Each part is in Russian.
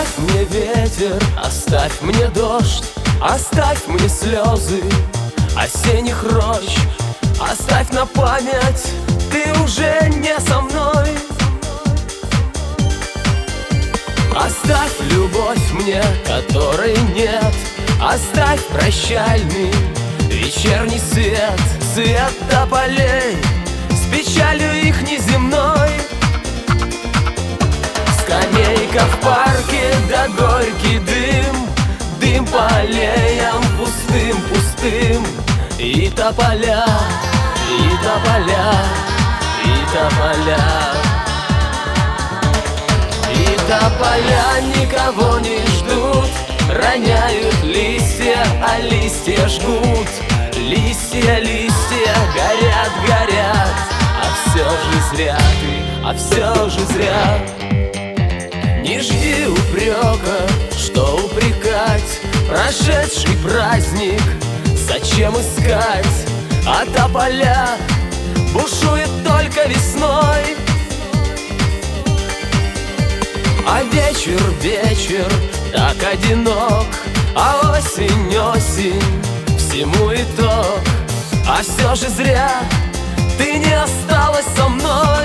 Оставь мне ветер, оставь мне дождь, оставь мне слезы осенних рощ. Оставь на память, ты уже не со мной. Оставь любовь мне, которой нет. Оставь прощальный вечерний свет, свет тополей с печалью их неземной. Скамейка в парке, да горький дым, дым по аллеям пустым-пустым. И тополя, и тополя, и тополя. И тополя никого не ждут, роняют листья, а листья жгут. Листья, листья горят, горят, а все же зря ты, а все же зря. Не жди упрека, что упрекать прошедший праздник, зачем искать? А тополя бушует только весной. А вечер, вечер так одинок, а осень, осень всему итог. А все же зря ты не осталась со мной.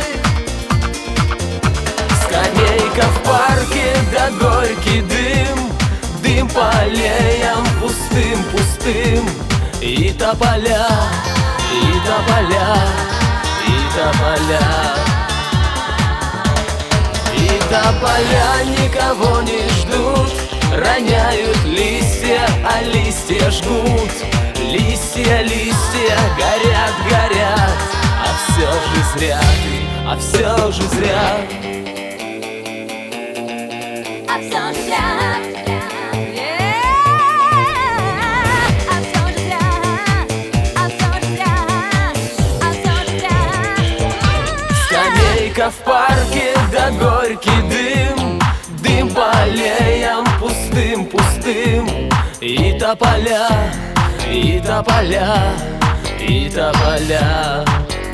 Скамейка в парке, да горький дым, дым по аллеям пустым-пустым. И тополя, и тополя, и тополя. И тополя никого не ждут, роняют листья, а листья жгут. Листья, листья горят, горят, а все же зря ты, а все же зря. А все же зря. Скамейка в парке, да горький дым, дым по аллеям пустым-пустым. И тополя, и тополя, и тополя.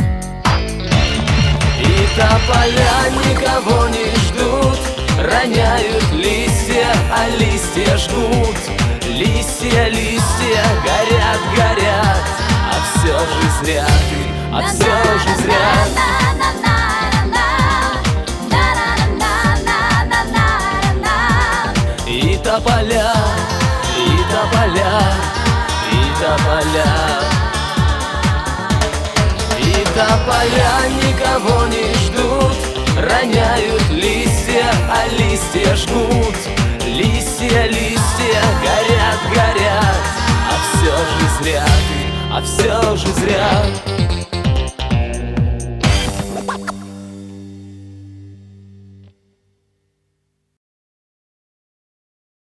И тополя никого не ждут, роняют листья, а листья жгут. Листья, листья горят, горят, а все же зря ты, а все же зря. И тополя, и тополя, и тополя. И тополя никого не ждут, роняют листья, а листья жгут. Листья, листья горят, горят, а все же зря ты, а все же зря.